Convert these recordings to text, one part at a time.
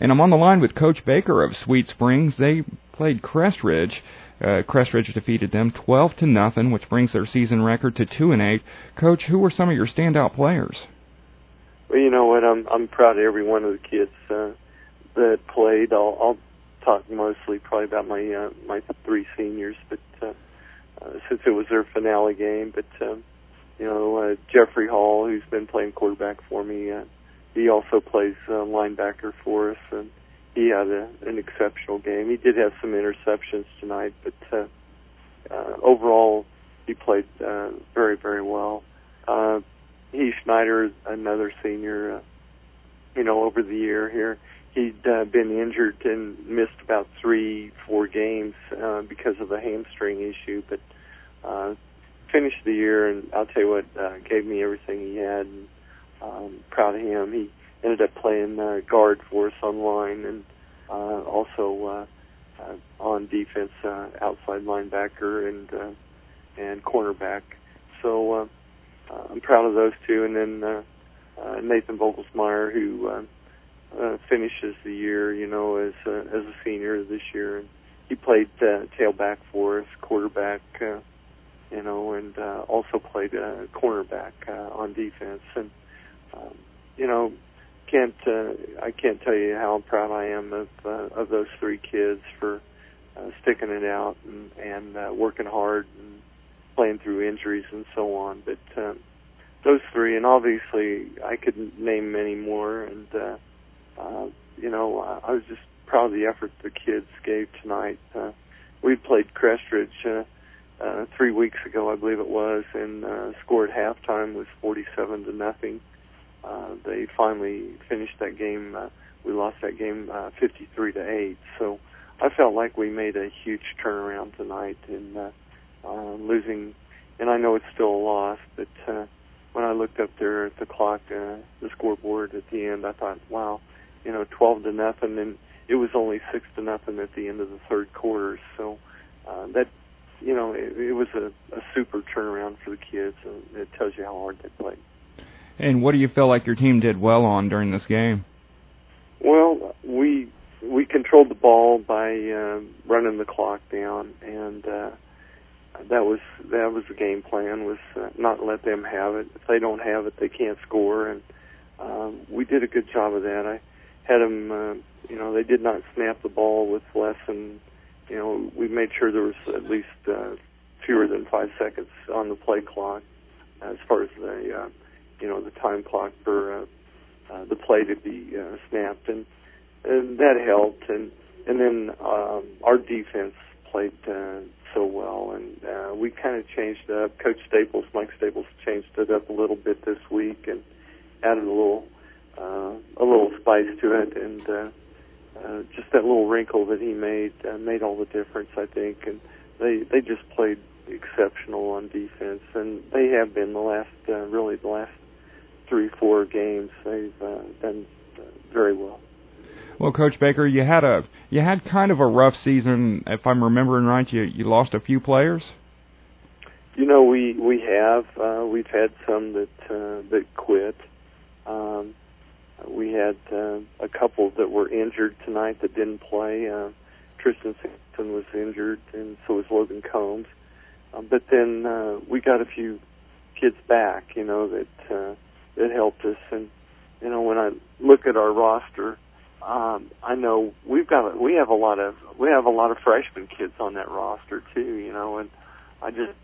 And I'm on the line with Coach Baker of Sweet Springs. They played Crest Ridge. Crest Ridge defeated them 12-0, which brings their season record to 2-8. Coach, who were some of your standout players? Well, you know what? I'm proud of every one of the kids that played. I'll talk mostly probably about my three seniors, but since it was their finale game. But Jeffrey Hall, who's been playing quarterback for me, he also plays linebacker for us, and he had an exceptional game. He did have some interceptions tonight, but overall he played very, very well. Heath Schneider, another senior, over the year here, he'd been injured and missed about 3-4 games because of a hamstring issue, but finished the year, and I'll tell you what, gave me everything he had, and proud of him. He ended up playing guard for us on line, and also on defense, outside linebacker and cornerback. So I'm proud of those two. And then Nathan Vogelsmeyer, who finishes the year, as a senior this year, and he played tailback for us, quarterback, and also played cornerback on defense. And I can't tell you how proud I am of those three kids for sticking it out and working hard and playing through injuries and so on. But those three, and obviously I could name many more. And I was just proud of the effort the kids gave tonight. We played Crest Ridge 3 weeks ago, I believe it was, and scored halftime was 47-0. They finally finished that game. We lost that game 53-8. So I felt like we made a huge turnaround tonight in losing. And I know it's still a loss, but when I looked up there at the clock, the scoreboard at the end, I thought, wow, 12-0, and it was only 6-0 at the end of the third quarter. So that, it was a super turnaround for the kids, and it tells you how hard they played. And what do you feel like your team did well on during this game? Well, we controlled the ball by running the clock down, and that was the game plan, was not let them have it. If they don't have it, they can't score, and we did a good job of that. I had them, they did not snap the ball with less than, we made sure there was at least fewer than 5 seconds on the play clock as far as the time clock for the play to be snapped, and that helped. And then our defense played so well, and we kind of changed it up. Mike Staples, changed it up a little bit this week and added a little spice to it, and just that little wrinkle that he made all the difference, I think. And they just played exceptional on defense, and they have been the last 3-4 games. They've done very well. Well, Coach Baker, you had kind of a rough season, if I'm remembering right. You lost a few players. We have we've had some that quit. We had a couple that were injured tonight that didn't play. Tristan Simpson was injured, and so was Logan Combs. But then we got a few kids back, that helped us. And when I look at our roster, I know we have a lot of freshman kids on that roster too, and I just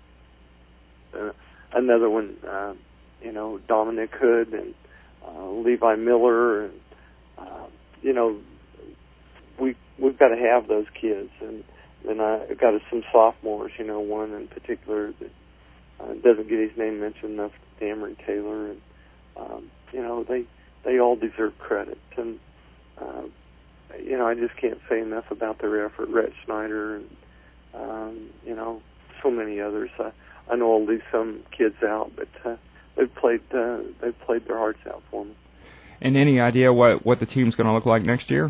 another one, Dominic Hood and Levi Miller, and we've got to have those kids. And then I got some sophomores, one in particular that doesn't get his name mentioned enough, Dameron Taylor, and they all deserve credit. And I just can't say enough about their effort. Rhett Schneider and so many others. I know I'll leave some kids out, but they've played their hearts out for me. And any idea what the team's going to look like next year?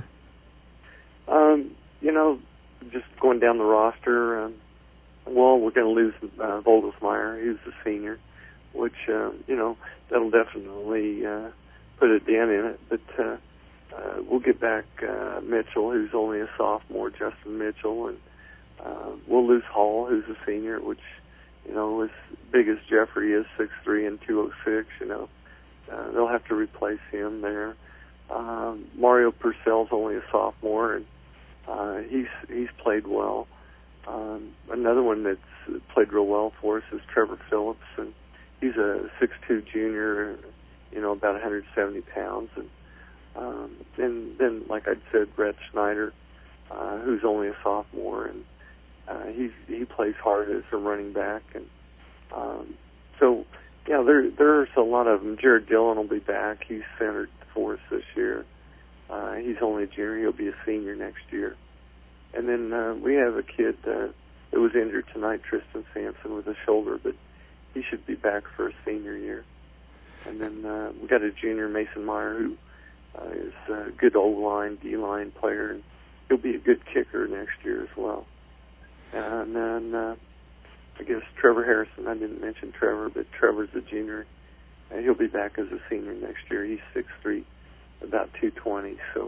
Just going down the roster, we're going to lose Vogelsmeyer, who's a senior, which that'll definitely put a dent in it. But we'll get back Mitchell, who's only a sophomore, Justin Mitchell, and we'll lose Hall, who's a senior, which, as big as Jeffrey is, 6'3" and 206, they'll have to replace him there. Mario Purcell's only a sophomore, and he's played well. Another one that's played real well for us is Trevor Phillips, and he's a 6'2" junior, about 170 pounds. And then, like I said, Rhett Schneider, who's only a sophomore, and he plays hard as a running back. And so, there's a lot of them. Jared Dillon will be back. He's centered for us this year. He's only a junior. He'll be a senior next year. And then we have a kid that was injured tonight, Tristan Sampson, with a shoulder, but he should be back for a senior year. And then we got a junior, Mason Meyer, who is a good O-line, D-line player, and he'll be a good kicker next year as well. And then I guess Trevor Harrison, I didn't mention Trevor, but Trevor's a junior, and he'll be back as a senior next year. He's 6'3", about 220. So,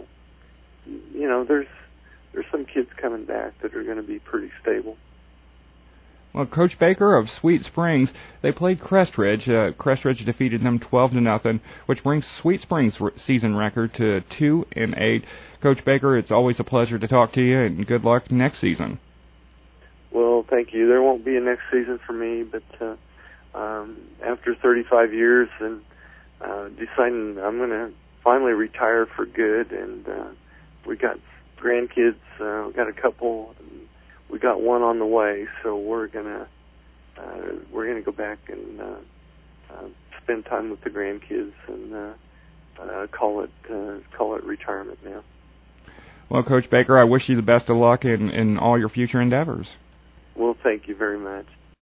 there's some kids coming back that are going to be pretty stable. Well, Coach Baker of Sweet Springs, they played Crestridge. Crestridge defeated them 12-0, which brings Sweet Springs' season record to 2-8. Coach Baker, it's always a pleasure to talk to you, and good luck next season. Well, thank you. There won't be a next season for me, but after 35 years and deciding I'm going to finally retire for good, and we got grandkids, we got a couple. We got one on the way, so we're gonna go back and spend time with the grandkids and call it retirement now. Well, Coach Baker, I wish you the best of luck in all your future endeavors. Well, thank you very much.